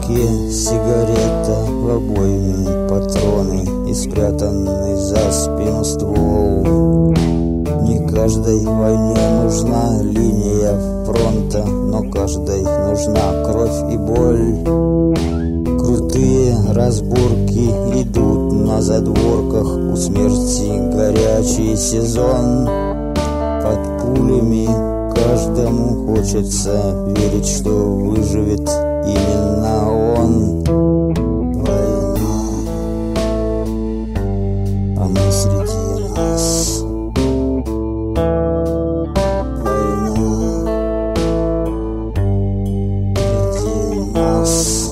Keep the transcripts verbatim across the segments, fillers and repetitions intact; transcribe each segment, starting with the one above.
руке сигарета, в обойме патроны и спрятанный за спину ствол. Не каждой войне нужна линия фронта, но каждой нужна кровь и боль. Крутые разборки идут на задворках, у смерти горячий сезон. Под пулями каждому хочется верить, что выживет именно он. Война, она среди нас. Война среди нас.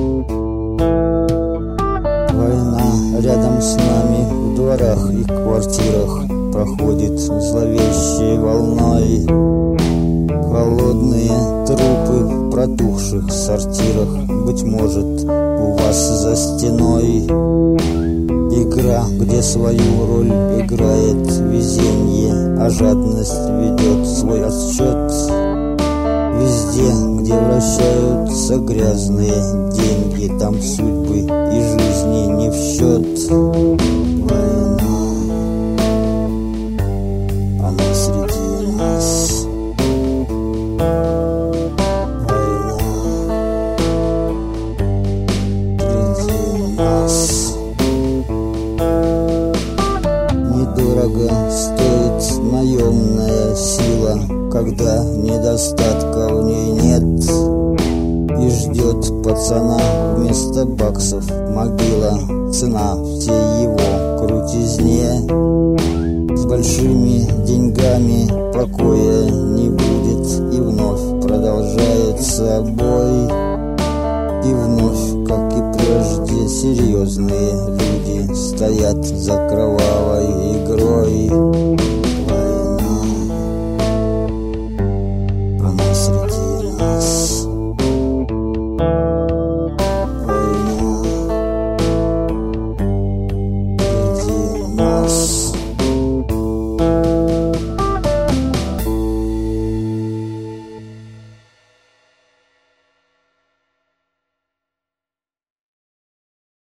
Война рядом с нами, в дворах и квартирах, проходит зловещей волной. Холодные трупы в протухших сортирах, быть может, у вас за стеной. Игра, где свою роль играет везенье, а жадность ведет свой отсчет. Везде, где вращаются грязные деньги, там судьбы и жизни не в счет. Война, она среди нас. Война среди нас. Недорого стоит наемная сила, когда недостатка в ней нет. И ждет пацана вместо баксов могила, цена всей его крутизне. С большими деньгами покоя не будет, и вновь продолжается бой. И вновь, как и прежде, серьезные люди стоят за кровавой игрой.